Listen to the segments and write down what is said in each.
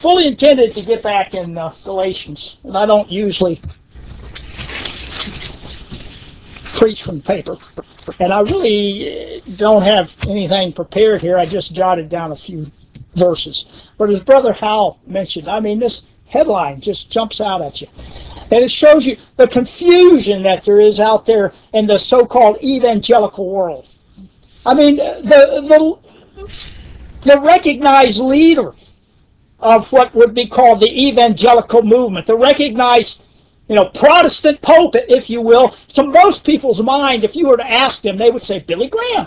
fully intended to get back in Galatians, and I don't usually preach from paper, and I really don't have anything prepared here. I just jotted down a few verses. But as Brother Hal mentioned, I mean, this headline just jumps out at you. And it shows you the confusion that there is out there in the so-called evangelical world. I mean, the recognized leader of what would be called the evangelical movement, the recognized, Protestant pope, if you will, to most people's mind, if you were to ask them, they would say Billy Graham.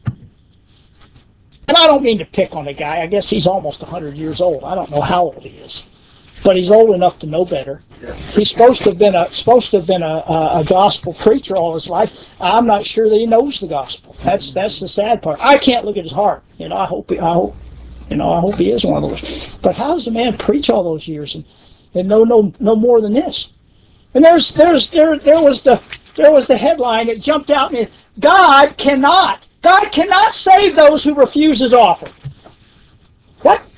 And I don't mean to pick on the guy. I guess he's almost 100 years old. I don't know how old he is, but he's old enough to know better. He's supposed to have been a gospel preacher all his life. I'm not sure that he knows the gospel. That's the sad part. I can't look at his heart. I hope he is one of those. But how does a man preach all those years and know no more than this? And there was the headline that jumped out at me. God cannot save those who refuse His offer. What?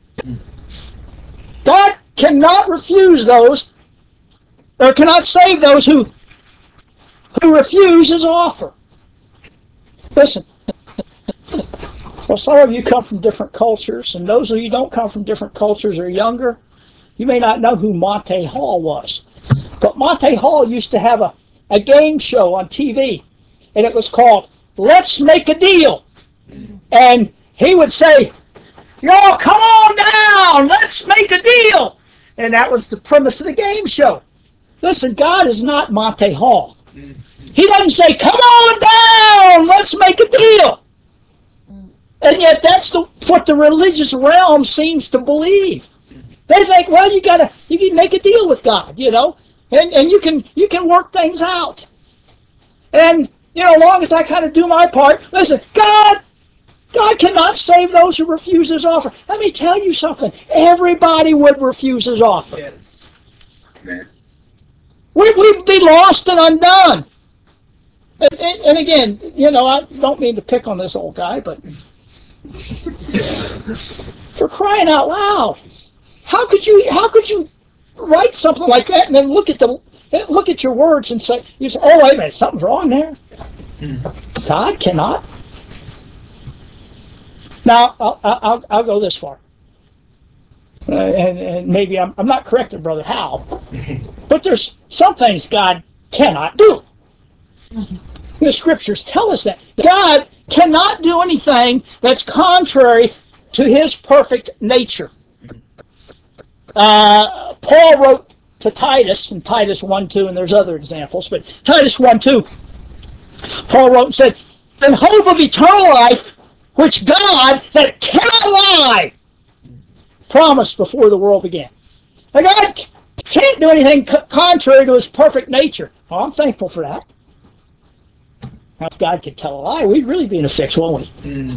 God cannot refuse those, or cannot save those who refuse His offer. Listen, well, some of you come from different cultures, and those of you who don't come from different cultures are younger. You may not know who Monte Hall was, but Monte Hall used to have a game show on TV, and it was called Let's Make a Deal. And he would say, "Y'all come on down, let's make a deal." And that was the premise of the game show. Listen, God is not Monte Hall. He doesn't say, "Come on down, let's make a deal." And yet that's what the religious realm seems to believe. They think, well, you can make a deal with God, and you can work things out. And as long as I kind of do my part, listen, God cannot save those who refuse His offer. Let me tell you something. Everybody would refuse His offer. Yes. Amen. We'd be lost and undone. And again, I don't mean to pick on this old guy, but for crying out loud, how could you write something like that and then look at your words and say, "Oh, wait a minute, something's wrong there." God cannot. Now, I'll go this far, and maybe I'm not correcting Brother Hal, but there's some things God cannot do. The Scriptures tell us that God cannot do anything that's contrary to His perfect nature. Paul wrote to Titus in Titus 1:2, and there's other examples, but Titus 1:2, Paul wrote and said, "In hope of eternal life, which God, that cannot lie, promised before the world began." Now, God can't do anything contrary to His perfect nature. Well, I'm thankful for that. Now, if God could tell a lie, we'd really be in a fix, won't we?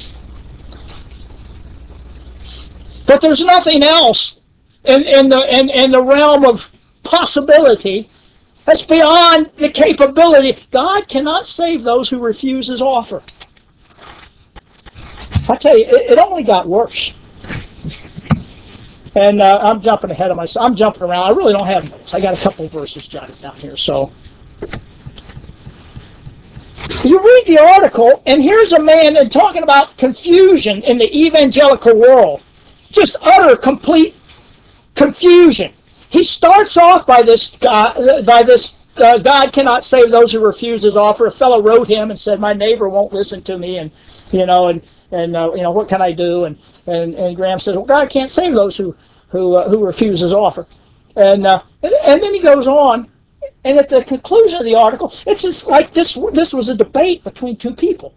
But there's nothing else in the realm of possibility that's beyond the capability. God cannot save those who refuse His offer. I tell you, it only got worse. And I'm jumping ahead of myself. I'm jumping around. I really don't have notes. I got a couple of verses jotted down here. So you read the article, and here's a man and talking about confusion in the evangelical world. Just utter, complete confusion. He starts off by this God cannot save those who refuse His offer. A fellow wrote him and said, "My neighbor won't listen to me, and what can I do?" And Graham says, "Well, God can't save those who refuse His offer." And then he goes on, and at the conclusion of the article, it's just like this was a debate between two people.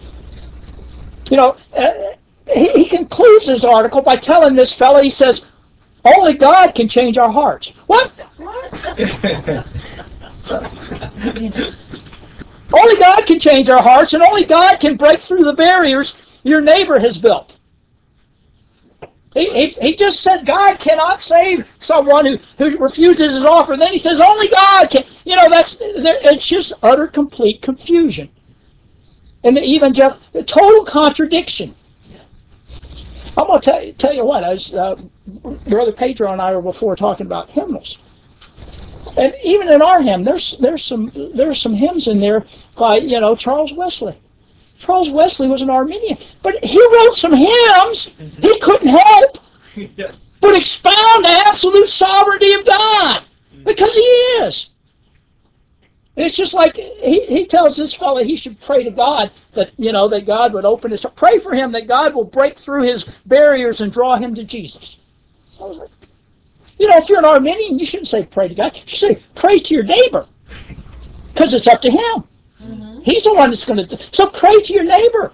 He concludes his article by telling this fellow, he says, "Only God can change our hearts." What? Only God can change our hearts, and only God can break through the barriers your neighbor has built. He just said God cannot save someone who refuses His offer. And then he says only God can. It's just utter, complete confusion. And the total contradiction. I'm going to tell you what, as Brother Pedro and I were before talking about hymnals. And even in our hymn, there's some hymns in there by, Charles Wesley. Charles Wesley was an Arminian, but he wrote some hymns he couldn't help Yes. but expound the absolute sovereignty of God, because he is. And it's just like he tells this fellow he should pray to God that, that God would open his, pray for him that God will break through his barriers and draw him to Jesus. I was like, if you're an Arminian, you shouldn't say pray to God. You should say pray to your neighbor, because it's up to him. Mm-hmm. He's the one that's going to. So pray to your neighbor.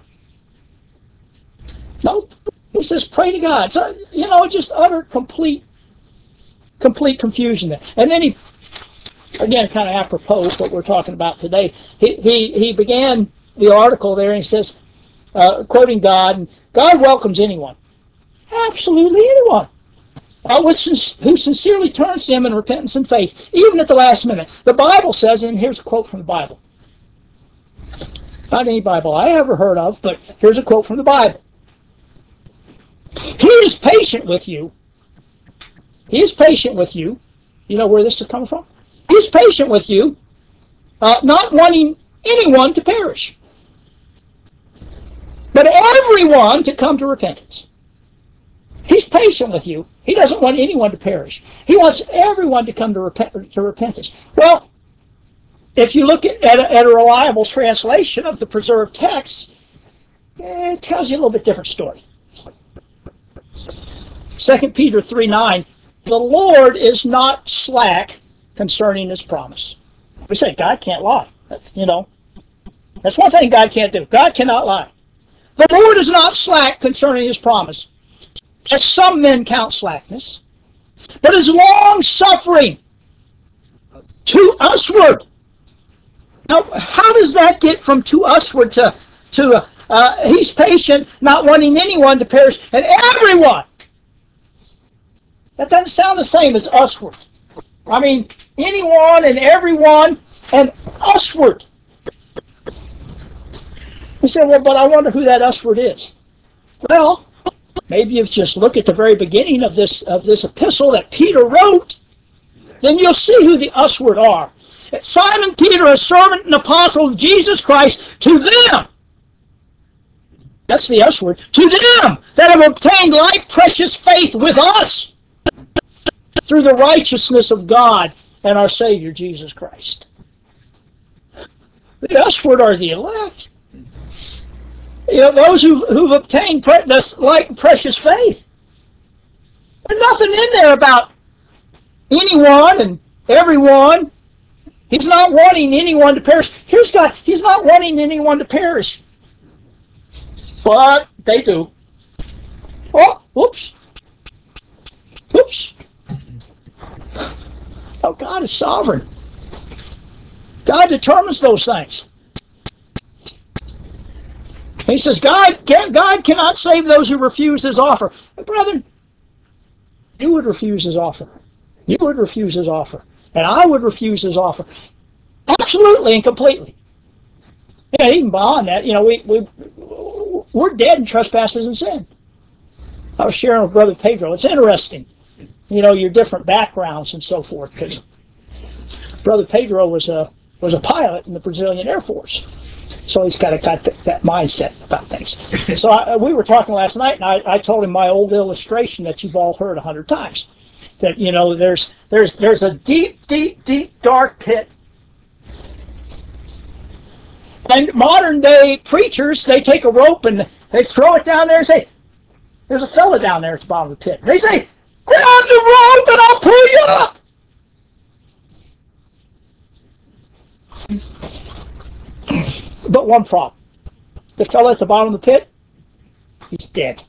No, he says pray to God. So just utter complete confusion there. And then he, again, kind of apropos of what we're talking about today, he began the article there and he says, quoting God, and God welcomes anyone, absolutely anyone, who sincerely turns to Him in repentance and faith, even at the last minute. The Bible says, and here's a quote from the Bible. Not any Bible I ever heard of, but here's a quote from the Bible. He is patient with you. He is patient with you. You know where this is coming from? He is patient with you, not wanting anyone to perish, but everyone to come to repentance. He's patient with you. He doesn't want anyone to perish. He wants everyone to come to repentance. Well, if you look at a reliable translation of the preserved text, it tells you a little bit different story. 2 Peter 3:9, the Lord is not slack concerning His promise. We say God can't lie. That's one thing God can't do. God cannot lie. The Lord is not slack concerning His promise, as some men count slackness, but is long-suffering to usward. Now, how does that get from to usward to He's patient, not wanting anyone to perish, and everyone? That doesn't sound the same as usward. I mean, anyone and everyone and usward. You say, well, but I wonder who that usward is. Well, maybe if you just look at the very beginning of this epistle that Peter wrote, then you'll see who the usward are. It's Simon Peter, a servant and apostle of Jesus Christ, to them. That's the usward. To them that have obtained like precious faith with us through the righteousness of God and our Savior Jesus Christ. The usward are the elect. Those who've obtained this like precious faith. There's nothing in there about anyone and everyone. He's not wanting anyone to perish. Here's God. He's not wanting anyone to perish. But they do. Oh, whoops. Whoops. Oh, God is sovereign. God determines those things. He says, God cannot save those who refuse His offer. And brethren, you would refuse His offer. You would refuse His offer. And I would refuse His offer. Absolutely and completely. Yeah, even beyond that, we're dead in trespasses and sin. I was sharing with Brother Pedro. It's interesting, your different backgrounds and so forth, because Brother Pedro was a pilot in the Brazilian Air Force. So he's got that mindset about things. So we were talking last night, and I told him my old illustration that you've all heard 100 times. That, there's a deep, deep, deep, dark pit. And modern day preachers, they take a rope and they throw it down there and say, there's a fella down there at the bottom of the pit. They say, grab the rope and I'll pull you up. But one problem. The fella at the bottom of the pit, he's dead.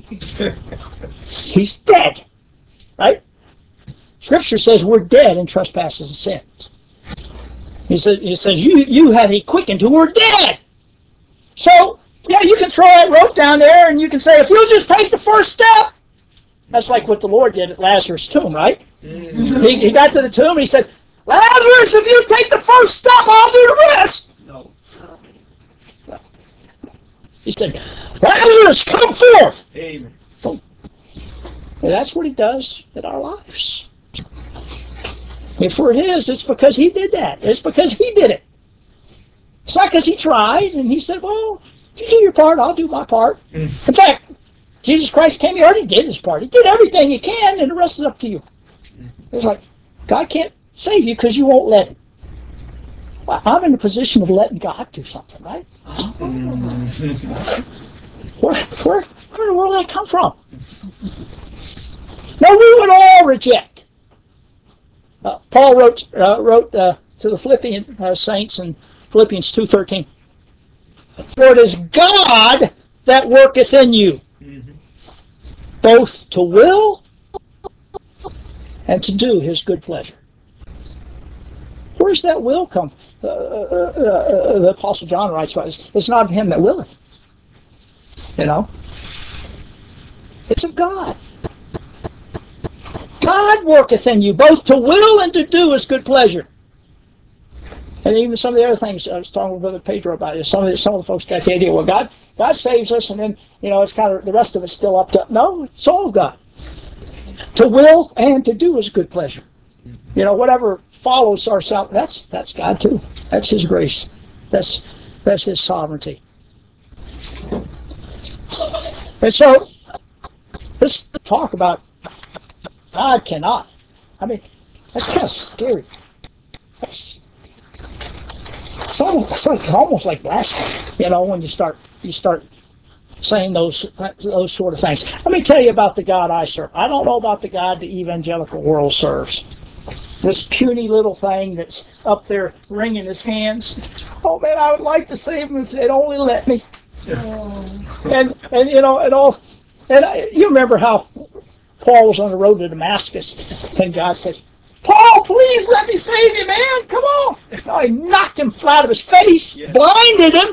He's dead. Right? Scripture says we're dead in trespasses and sins. He says you have He quickened who were dead. So, yeah, you can throw that rope down there and you can say, if you'll just take the first step. That's like what the Lord did at Lazarus' tomb, right? He got to the tomb and He said, Lazarus, if you take the first step, I'll do the rest. No. He said, Lazarus, come forth. Amen. And that's what he does in our lives. If we're his, it's because he did that. It's because he did it. It's not because he tried and he said, well, if you do your part, I'll do my part. In fact, Jesus Christ came, he already did his part. He did everything he can, and the rest is up to you. It's like, God can't save you because you won't let him. Well, I'm in the position of letting God do something, right? Where in the world did that come from? No, we would all reject. Paul wrote to the Philippian saints in Philippians 2:13. For it is God that worketh in you, both to will and to do his good pleasure. Where's that will come? The Apostle John writes about this. It's not of him that willeth. You know? It's of God. God worketh in you, both to will and to do his good pleasure. And even some of the other things I was talking with Brother Pedro about it. Some of the folks got the idea, well, God saves us, and then it's kind of the rest of it's still up to. No, it's all of God. To will and to do his good pleasure. Whatever follows our salvation, that's God too. That's his grace. That's his sovereignty. And so let's talk about God cannot. I mean, that's kind of scary. It's almost like blasphemy, when you start saying those sort of things. Let me tell you about the God I serve. I don't know about the God the evangelical world serves. This puny little thing that's up there wringing his hands. Oh man, I would like to save him if they'd only let me. And you remember how Paul was on the road to Damascus, and God said, Paul, please let me save you, man. Come on. Oh, he knocked him flat of his face, blinded him.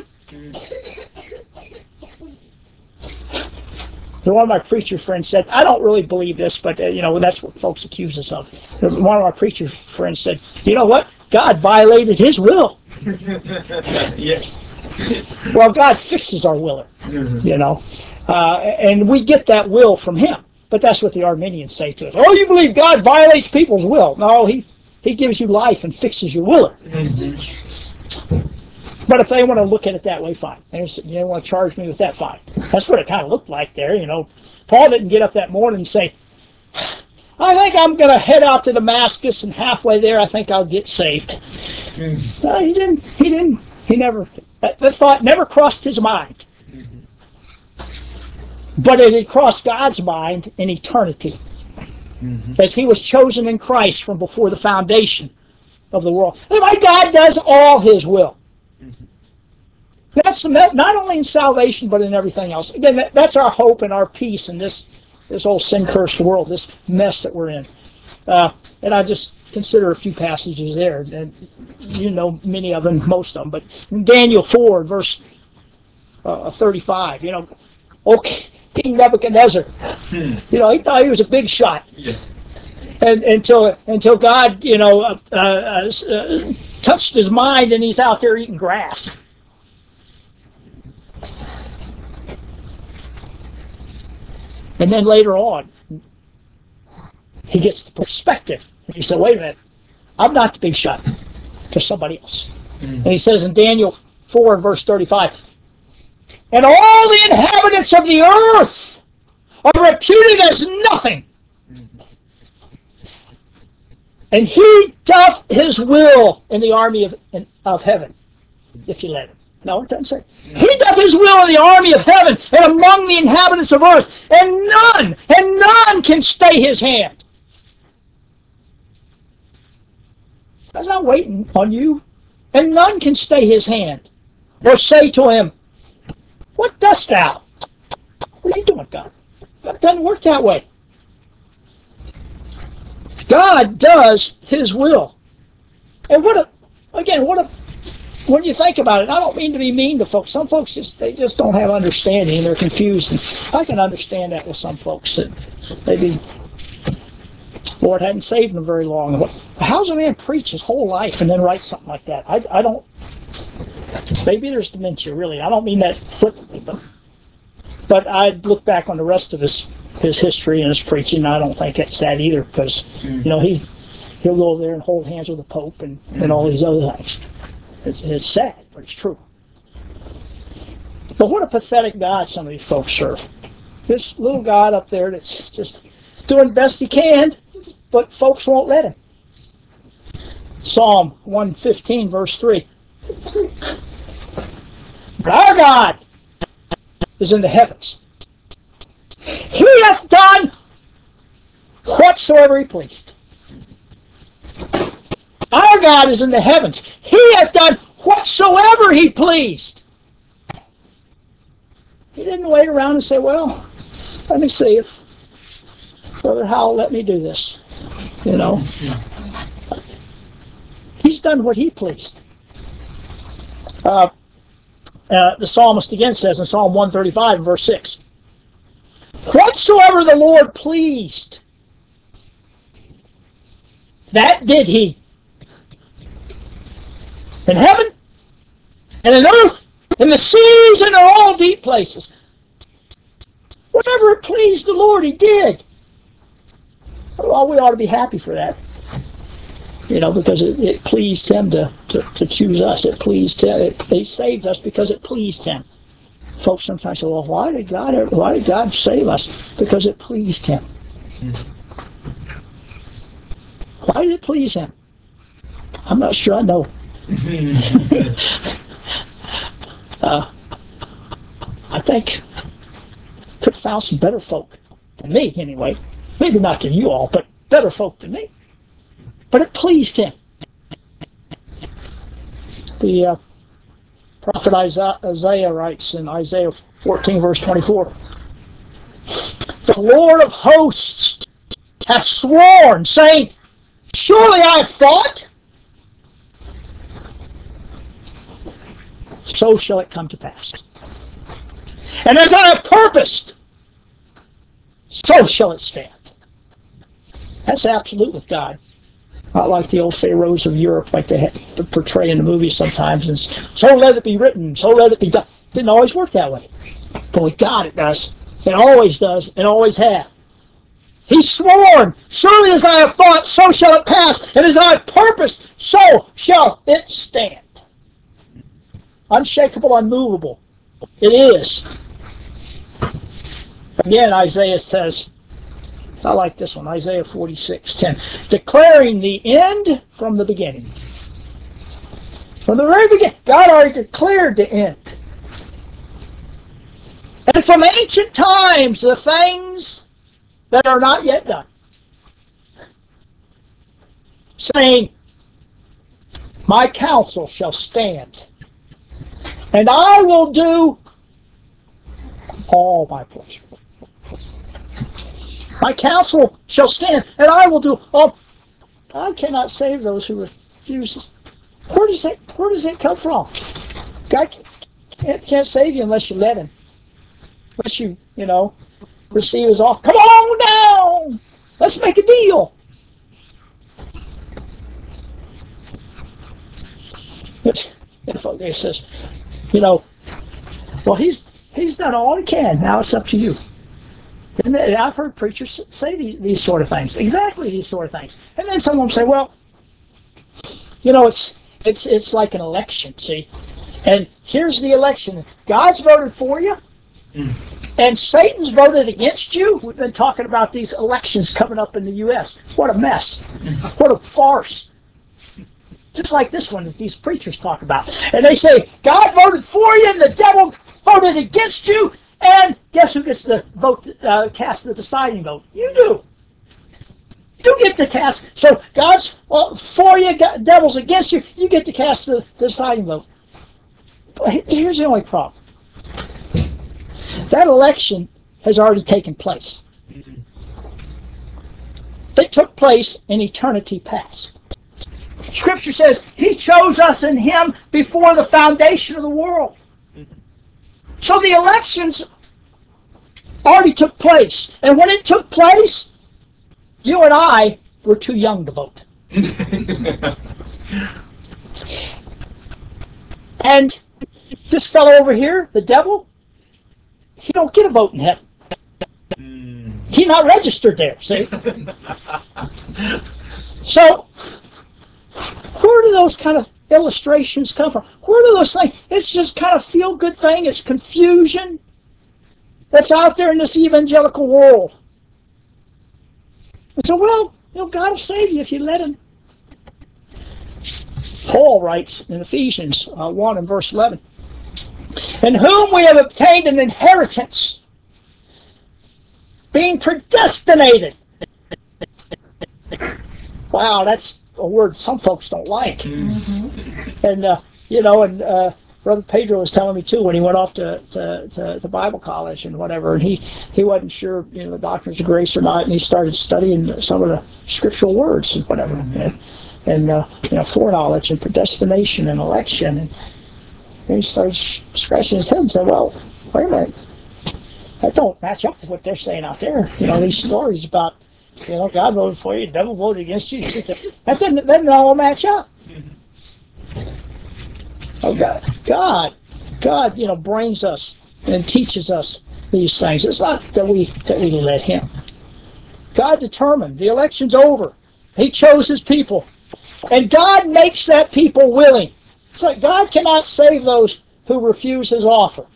One of my preacher friends said, I don't really believe this, but that's what folks accuse us of. One of my preacher friends said, you know what? God violated his will. Yes. Well, God fixes our will, and we get that will from him. But that's what the Arminians say to us. Oh, you believe God violates people's will? No, he gives you life and fixes your will. But if they want to look at it that way, fine. They want to charge me with that, fine. That's what it kind of looked like there, Paul didn't get up that morning and say, I think I'm going to head out to Damascus, and halfway there I think I'll get saved. No, he didn't. He never. That thought never crossed his mind. But it had crossed God's mind in eternity. As he was chosen in Christ from before the foundation of the world. And my God does all his will. That's not only in salvation, but in everything else. Again, that's our hope and our peace in this old sin-cursed world, this mess that we're in. And I just consider a few passages there, and many of them, most of them. But in Daniel 4, verse 35, okay, King Nebuchadnezzar, he thought he was a big shot. Yeah. And until God, touched his mind, and he's out there eating grass. And then later on, he gets the perspective. And he said, wait a minute, I'm not the big shot. There's somebody else. And he says in Daniel 4, verse 35, and all the inhabitants of the earth are reputed as nothing. And he doth his will in the army of heaven, if you let him. No, it doesn't say. He doth his will in the army of heaven and among the inhabitants of earth, and none can stay his hand. God's not waiting on you, and none can stay his hand or say to him, what dost thou? What are you doing, God? That doesn't work that way. God does his will. And when you think about it, I don't mean to be mean to folks. Some folks just don't have understanding, and they're confused. And I can understand that with some folks that maybe Lord hadn't saved them very long. How's a man preach his whole life and then write something like that? I don't. Maybe there's dementia, really. I don't mean that flippantly, but I look back on the rest of his his history and his preaching. I don't think it's that either, because he'll go there and hold hands with the Pope and all these other things. It's sad, but it's true. But what a pathetic God some of these folks serve. This little God up there that's just doing the best he can, but folks won't let him. Psalm 115, verse 3. But our God is in the heavens. He hath done whatsoever he pleased. Our God is in the heavens. He hath done whatsoever he pleased. He didn't wait around and say, well, let me see if Brother Howell let me do this. He's done what he pleased. The psalmist again says in Psalm 135, verse 6, whatsoever the Lord pleased, that did he. In heaven, and in earth, in the seas, and in all deep places. Whatever it pleased the Lord, he did. Well, we ought to be happy for that. Because it pleased him to choose us. It pleased him. He saved us because it pleased him. Folks sometimes say, well, why did God save us? Because it pleased him. Why did it please him? I'm not sure I know. I think could have found some better folk than me anyway. Maybe not to you all, but better folk than me. But it pleased him. The prophet Isaiah writes in Isaiah 14, verse 24, the Lord of hosts hath sworn, saying, surely I have thought, so shall it come to pass. And as I have purposed, so shall it stand. That's absolute with God. Not like the old pharaohs of Europe, like they portray in the movies sometimes. And so let it be written, so let it be done. It didn't always work that way. But with God it does. It always does, and always has. He's sworn, surely as I have thought, so shall it pass. And as I have purposed, so shall it stand. Unshakable, unmovable. It is. Again, Isaiah says, I like this one, Isaiah 46:10, declaring the end from the beginning. From the very beginning, God already declared the end. And from ancient times, the things that are not yet done. Saying, my counsel shall stand, and I will do all my pleasure. My counsel shall stand, and I will do all. God cannot save those who refuse. Where does that come from? God can't save you unless you let him. Unless you receive his offer. Come on down! Let's make a deal. It says, well, he's done all he can. Now it's up to you. And I've heard preachers say these sort of things, exactly these sort of things. And then some of them say, well, it's like an election, see? And here's the election. God's voted for you, and Satan's voted against you. We've been talking about these elections coming up in the U.S. What a mess. What a farce. Just like this one that these preachers talk about. And they say, God voted for you, and the devil voted against you, and guess who gets to vote, cast the deciding vote? You do. You get to cast. So God's for you, devil's against you. You get to cast the deciding vote. But here's the only problem. That election has already taken place. It took place in eternity past. Scripture says he chose us in him before the foundation of the world. So the elections already took place. And when it took place, you and I were too young to vote. And this fellow over here, the devil, he don't get a vote in heaven. He's not registered there, see? So, where do those kind of illustrations come from? Where do those things? It's just kind of feel-good thing. It's confusion that's out there in this evangelical world. And so, well, God will save you if you let Him. Paul writes in Ephesians 1 and verse 11, in whom we have obtained an inheritance, being predestinated. Wow, that's a word some folks don't like. Mm-hmm. And, Brother Pedro was telling me, too, when he went off to Bible college and whatever, and he wasn't sure, the doctrines of grace or not, and he started studying some of the scriptural words and whatever, and foreknowledge and predestination and election, and he started scratching his head and said, well, wait a minute, that don't match up with what they're saying out there. These stories about, God voted for you, the devil voted against you. That doesn't all match up. Oh, God, brings us and teaches us these things. It's not that we let Him. God determined. The election's over. He chose His people. And God makes that people willing. It's like God cannot save those who refuse His offer.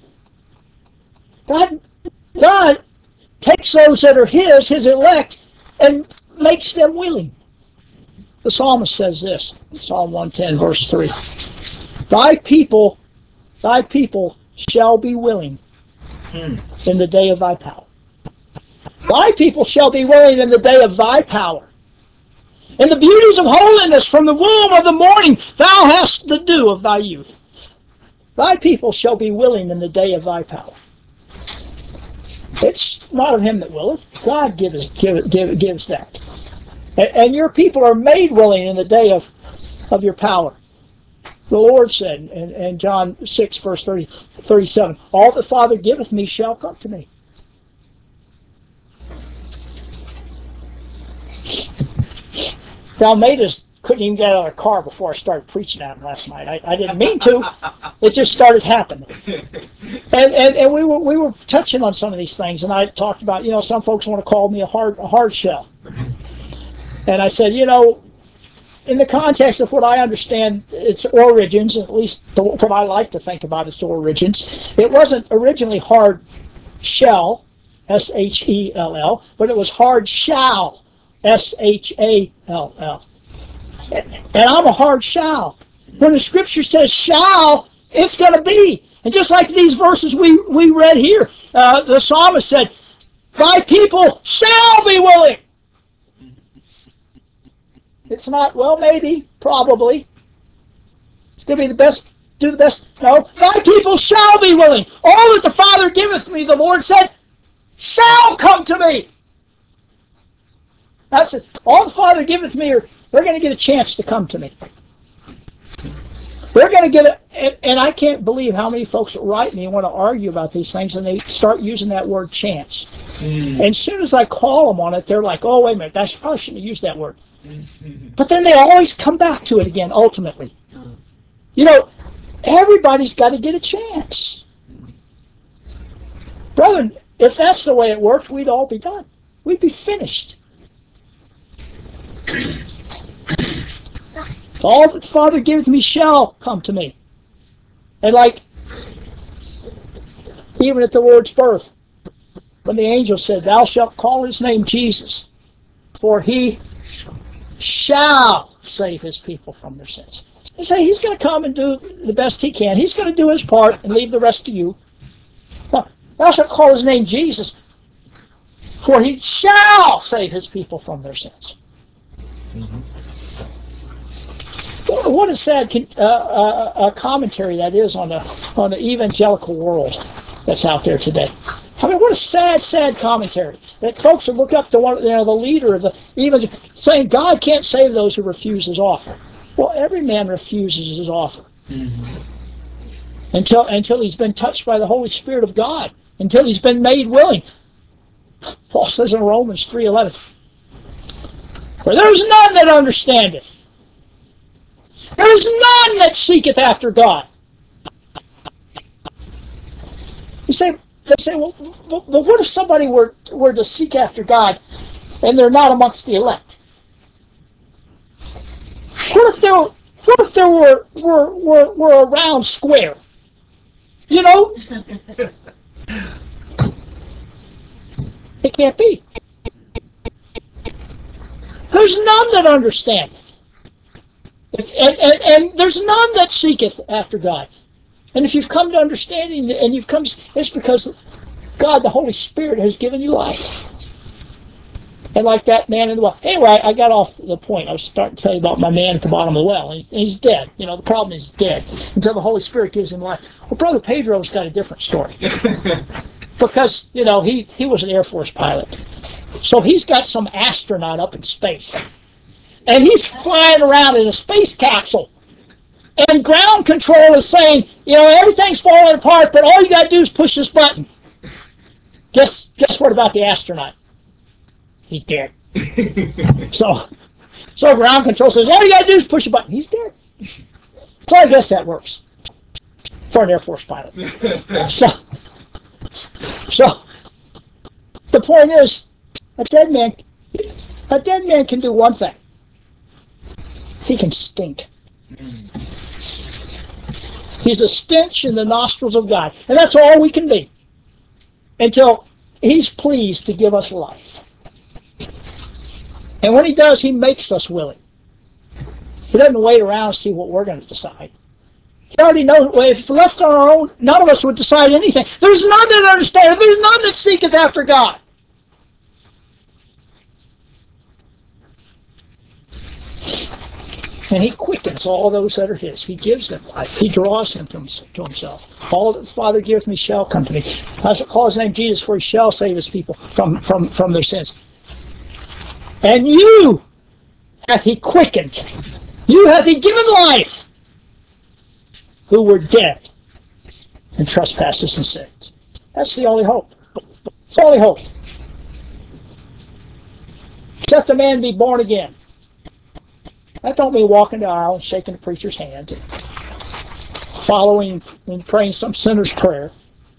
God takes those that are His elect, and makes them willing. The psalmist says this, Psalm 110, verse 3. Thy people shall be willing in the day of thy power. Thy people shall be willing in the day of thy power. In the beauties of holiness from the womb of the morning, thou hast the dew of thy youth. Thy people shall be willing in the day of thy power. It's not of him that willeth. God gives that. And your people are made willing in the day of your power. The Lord said in John 6, verse 37, all the Father giveth me shall come to me. Dalmatis couldn't even get out of the car before I started preaching at him last night. I didn't mean to. It just started happening. And we were touching on some of these things, and I talked about, some folks want to call me a hard shell. And I said, in the context of what I understand its origins, at least what I like to think about its origins, it wasn't originally hard shell, S-H-E-L-L, but it was hard shall, S-H-A-L-L. And I'm a hard shall. When the scripture says shall, it's going to be. And just like these verses we read here, the psalmist said, thy people shall be willing. It's not, well, maybe, probably. It's going to be the best, do the best. No, thy people shall be willing. All that the Father giveth me, the Lord said, shall come to me. That's it. All the Father giveth me, they're going to get a chance to come to me. They're going to get it, and I can't believe how many folks write me and want to argue about these things, and they start using that word chance. And as soon as I call them on it, they're like, oh, wait a minute, I probably shouldn't have used that word. But then they always come back to it again, ultimately. Everybody's got to get a chance. Brethren, if that's the way it worked, we'd all be done. We'd be finished. All that the Father giveth me shall come to me. And even at the Lord's birth, when the angel said, thou shalt call his name Jesus, for he shall save his people from their sins. They say he's going to come and do the best he can. He's going to do his part and leave the rest to you. Thou shalt call his name Jesus, for he shall save his people from their sins. Mm-hmm. What a sad commentary that is on the evangelical world that's out there today. I mean, what a sad commentary that folks would look up to the leader of the evangelical, saying God can't save those who refuse His offer. Well, every man refuses His offer until he's been touched by the Holy Spirit of God, until he's been made willing. Paul says in Romans 3:11, for there is none that understandeth. There is none that seeketh after God. You say, they say, well, but what if somebody were to seek after God and they're not amongst the elect? What if there were a round square? You know? It can't be. There's none that understandeth. And there's none that seeketh after God. And if you've come to understanding and it's because God, the Holy Spirit, has given you life. And like that man in the well. Anyway, I got off the point. I was starting to tell you about my man at the bottom of the well. And he's dead. You know, the problem is he's dead. Until the Holy Spirit gives him life. Well, Brother Pedro's got a different story. Because, you know, he was an Air Force pilot. So he's got some astronaut up in space. And he's flying around in a space capsule. And ground control is saying, you know, everything's falling apart, but all you got to do is push this button. Guess what about the astronaut? He's dead. So ground control says, all you got to do is push a button. He's dead. So I guess that works for an Air Force pilot. So the point is, a dead man can do one thing. He can stink. He's a stench in the nostrils of God. And that's all we can be until He's pleased to give us life. And when He does, He makes us willing. He doesn't wait around and see what we're going to decide. He already knows. If left on our own, none of us would decide anything. There's none that understand. There's none that seeketh after God. And He quickens all those that are His. He gives them life. He draws them to Himself. All that the Father giveth me shall come to me. I shall call His name Jesus, for He shall save His people from their sins. And you hath He quickened. You hath He given life, who were dead in trespasses and sins. That's the only hope. It's the only hope. Except a man be born again. That don't mean walking the aisle and shaking the preacher's hand, following and praying some sinner's prayer.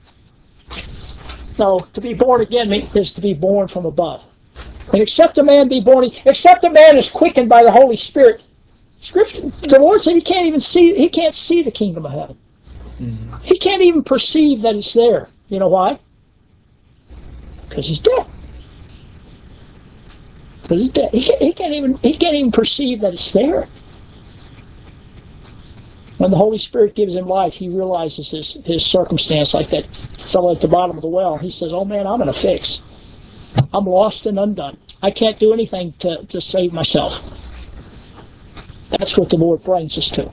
No, to be born again is to be born from above. And except a man be born, except a man is quickened by the Holy Spirit, Scripture, the Lord said he can't see the kingdom of heaven. Mm-hmm. He can't even perceive that it's there. You know why? Because he's dead. Because he's dead. He can't even perceive that it's there. When the Holy Spirit gives him life, he realizes his circumstance, like that fellow at the bottom of the well. He says, oh man, I'm in a fix. I'm lost and undone. I can't do anything to save myself. That's what the Lord brings us to.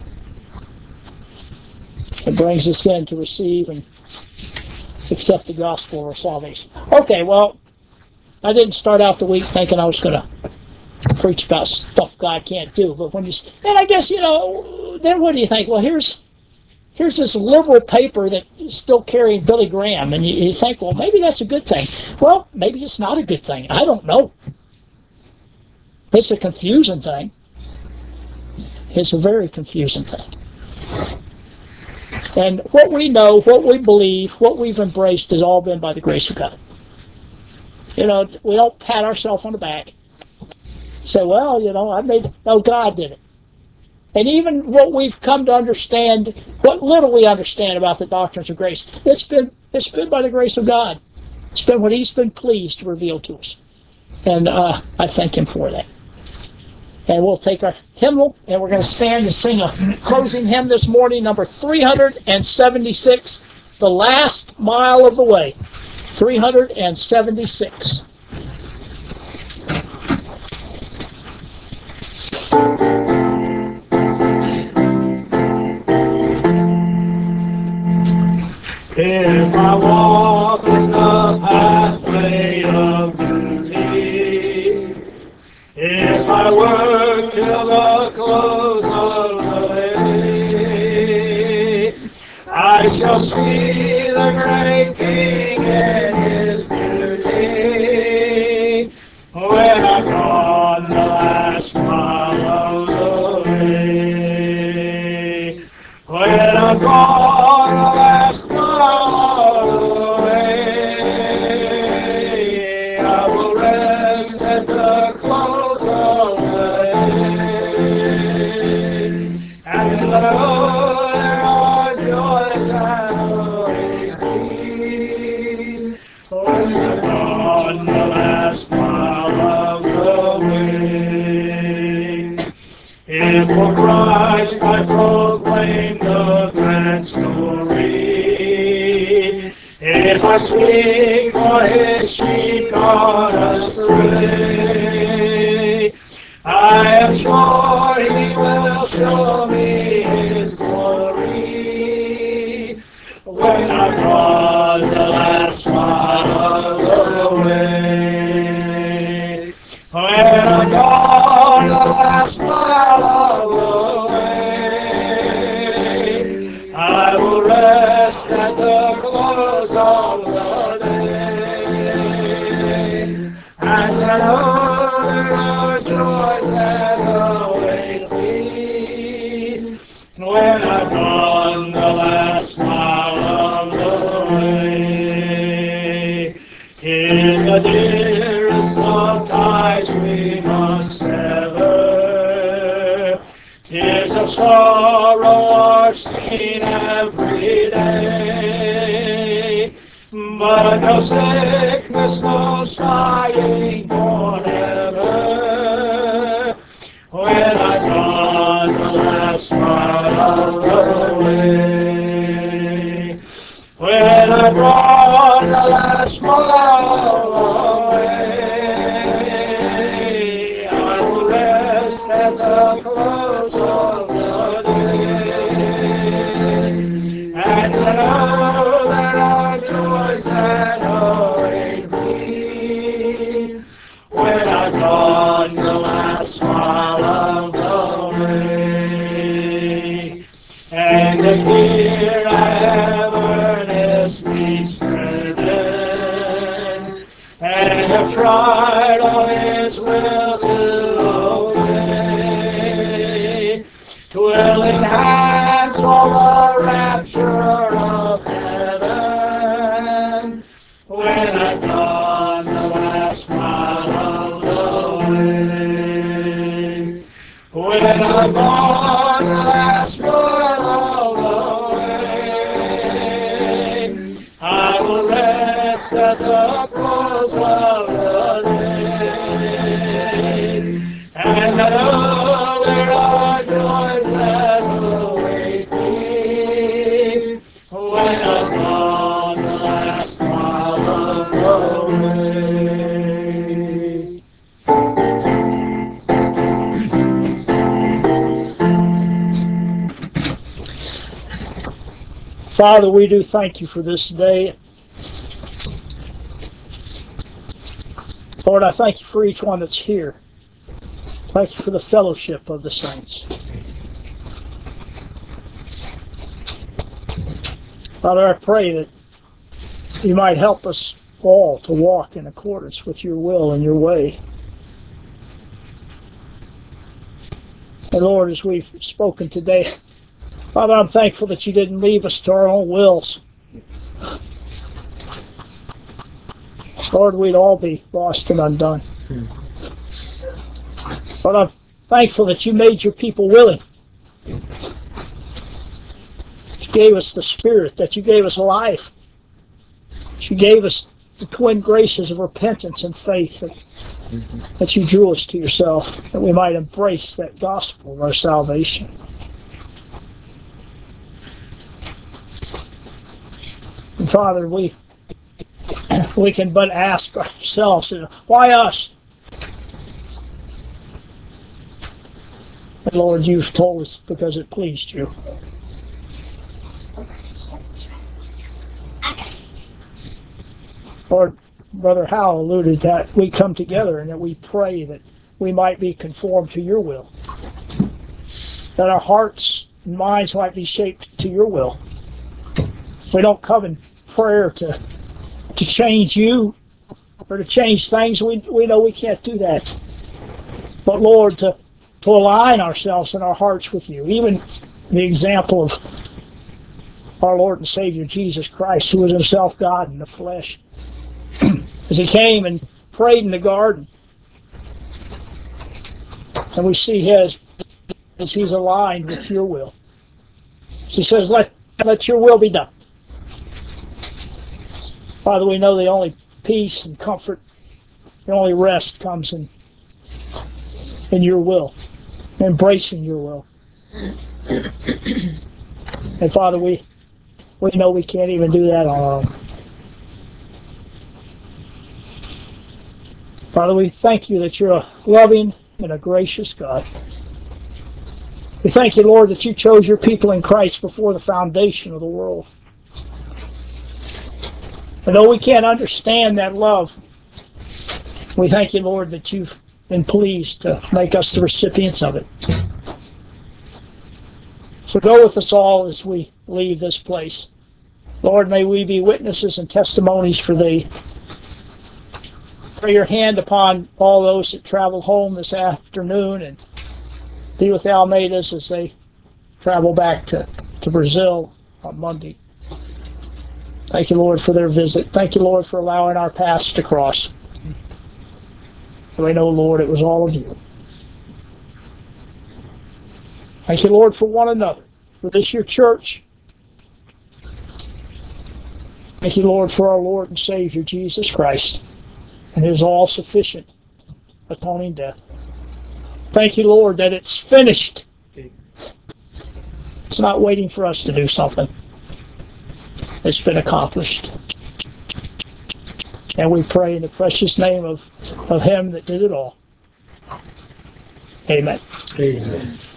It brings us then to receive and accept the gospel of our salvation. Okay, well, I didn't start out the week thinking I was going to preach about stuff God can't do, but when and I guess, then what do you think? Well, here's this liberal paper that is still carrying Billy Graham, and you think, well, maybe that's a good thing. Well, maybe it's not a good thing. I don't know. It's a confusing thing. It's a very confusing thing. And what we know, what we believe, what we've embraced has all been by the grace of God. We don't pat ourselves on the back. Say, well, no, God did it. And even what we've come to understand, what little we understand about the doctrines of grace, it's been by the grace of God. It's been what He's been pleased to reveal to us. And I thank Him for that. And we'll take our hymnal, and we're going to stand and sing a closing hymn this morning, number 376, The Last Mile of the Way. 376. If I walk in the pathway of duty, if I work till the close of the day, I shall see the great King in His beauty, when I've gone the last mile of the way. When I've gone the last mile of the way. know there are joys that await me when I've gone the last mile of the way. If for Christ I proclaim the grand story, if I seek for His sheep gone astray, I am sure He will show me His glory when I've gone the last mile of the way. When I've gone the last mile of the way, I will rest at the close of the day, and I know there are joys that await me when I've gone the last mile of the way. In the dearest of ties we must sever. Tears of sorrow are seen every day, but no sickness, no sighing forever. When I've gone the last mile of the way, when I've gone the last mile of the way, I will rest at the close of the day, and I know there are joys that await me when I've gone the last mile of the way. And the here I have earnestly striven, and have tried all His will to obey. Willing hands for the rapture of heaven, when I've gone the last mile of the way. When I've gone the last mile of the way, I will rest at the close of the day, and I know there are joys that await me when I've gone the last mile of the way. Father, we do thank you for this day. Lord, I thank you for each one that's here. Thank you for the fellowship of the saints. Father, I pray that you might help us all to walk in accordance with your will and your way. And Lord, as we've spoken today, Father, I'm thankful that you didn't leave us to our own wills. Lord, we'd all be lost and undone. But I'm thankful that you made your people willing. You gave us the Spirit, that you gave us life. You gave us the twin graces of repentance and faith, that you drew us to yourself, that we might embrace that gospel of our salvation. And Father, we can but ask ourselves, why us? And Lord, you've told us because it pleased you. Lord, Brother Howell alluded that we come together and that we pray that we might be conformed to your will, that our hearts and minds might be shaped to your will. We don't come in prayer to change you or to change things. We know we can't do that. But Lord, to align ourselves and our hearts with you. Even the example of our Lord and Savior Jesus Christ, who was himself God in the flesh. As he came and prayed in the garden, and we see as he's aligned with your will. She says, let your will be done. Father, we know the only peace and comfort, the only rest comes in your will, embracing your will. And Father, we know we can't even do that on our own. Father, we thank you that you're a loving and a gracious God. We thank you, Lord, that you chose your people in Christ before the foundation of the world. And though we can't understand that love, we thank you, Lord, that you've been pleased to make us the recipients of it. So go with us all as we leave this place. Lord, may we be witnesses and testimonies for thee. Pray your hand upon all those that travel home this afternoon, and be with the Almeidas as they travel back to Brazil on Monday. Thank you, Lord, for their visit. Thank you, Lord, for allowing our paths to cross. We know, Lord, it was all of you. Thank you, Lord, for one another, for this your church. Thank you, Lord, for our Lord and Savior, Jesus Christ, and his all-sufficient atoning death. Thank you, Lord, that it's finished. It's not waiting for us to do something. It's been accomplished. And we pray in the precious name of him that did it all. Amen. Amen.